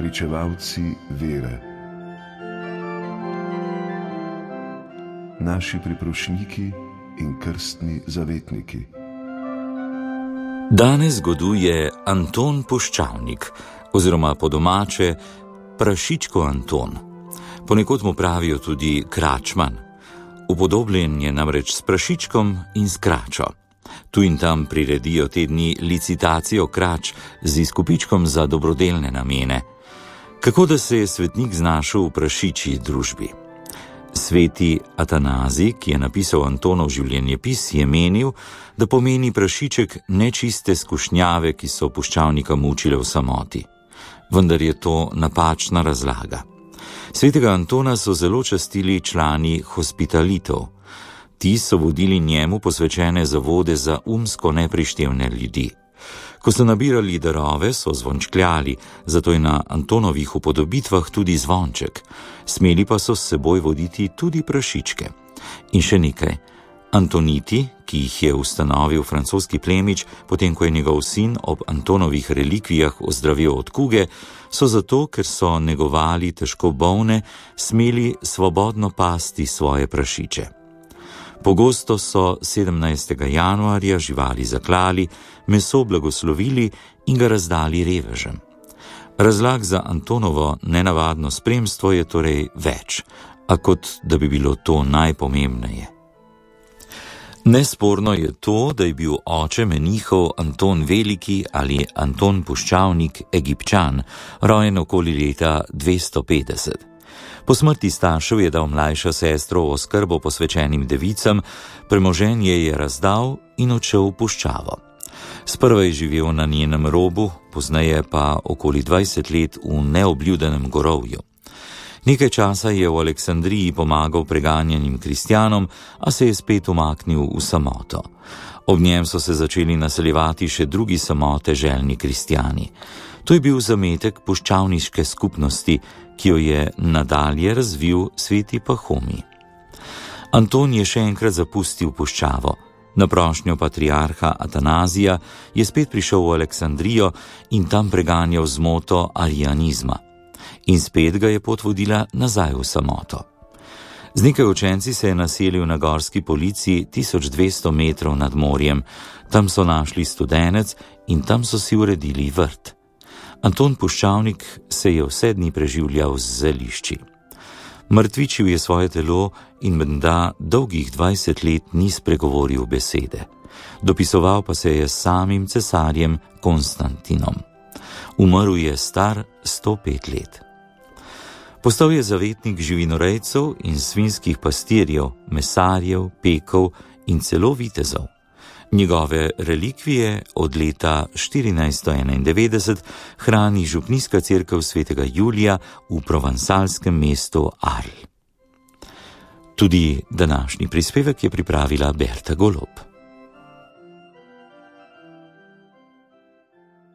pričevalci vere, naši priprošniki in krstni zavetniki. Danes goduje Anton Puščavnik, oziroma po domače Prašičko Anton. Ponekod mu pravijo tudi Kračman. Upodobljen je namreč s prašičkom in s kračo. Tu in tam priredijo te dni licitacijo krač z izkupičkom za dobrodelne namene. Kako da se je svetnik znašel v prašičji družbi? Sveti Atanazij, ki je napisal Antonov življenjepis, je menil, da pomeni prašiček nečiste skušnjave, ki so puščavnika mučile v samoti. Vendar je to napačna razlaga. Svetega Antona so zelo častili člani hospitalitov. Ti so vodili njemu posvečene zavode za umsko neprištevne ljudi. Ko so nabirali darove, so zvončkljali, zato je na Antonovih upodobitvah tudi zvonček. Smeli pa so s seboj voditi tudi prašičke. In še nekaj. Antoniti, ki jih je ustanovil francoski plemič, potem ko je njegov sin ob Antonovih relikvijah ozdravil od kuge, so zato, ker so negovali težko bolne, smeli svobodno pasti svoje prašiče. Pogosto so 17. januarja živali zaklali, meso blagoslovili in ga razdali revežem. Razlag za Antonovo nenavadno spremstvo je torej več, a kot da bi bilo to najpomembneje. Nesporno je to, da je bil oče menihov Anton Veliki ali Anton Puščavnik Egipčan, rojen okoli leta 250. Po smrti staršev je dal mlajšo sestro v oskrbo posvečenim devicam, premoženje je razdal in odšel v puščavo. Sprva je živel na njenem robu, pozneje pa okoli 20 let v neobljudenem gorovju. Nekaj časa je v Aleksandriji pomagal preganjanim kristjanom, a se je spet umaknil v samoto. Ob njem so se začeli naseljevati še drugi samote željni kristjani. To je bil zametek puščavniške skupnosti, ki jo je nadalje razvil sveti Pahomij. Anton je še enkrat zapustil puščavo. Na prošnjo patriarha Atanazija je spet prišel v Aleksandrijo in tam preganjal zmoto arijanizma. In spet ga je pot vodila nazaj v samoto. Z nekaj učenci se je naselil na gorski polici 1200 metrov nad morjem. Tam so našli studenec in tam so si uredili vrt. Anton Puščavnik se je vse dni preživljal z zelišči. Mrtvičil je svoje telo in menda dolgih 20 let ni spregovoril besede. Dopisoval pa se je s samim cesarjem Konstantinom. Umrl je star 105 let. Postal je zavetnik živinorejcev in svinjskih pastirjev, mesarjev, pekov in celo vitezov. Njegove relikvije od leta 1491 hrani župnijska cerkev svetega Julija v provansalskem mestu Arles. Tudi današnji prispevek je pripravila Berta Golob.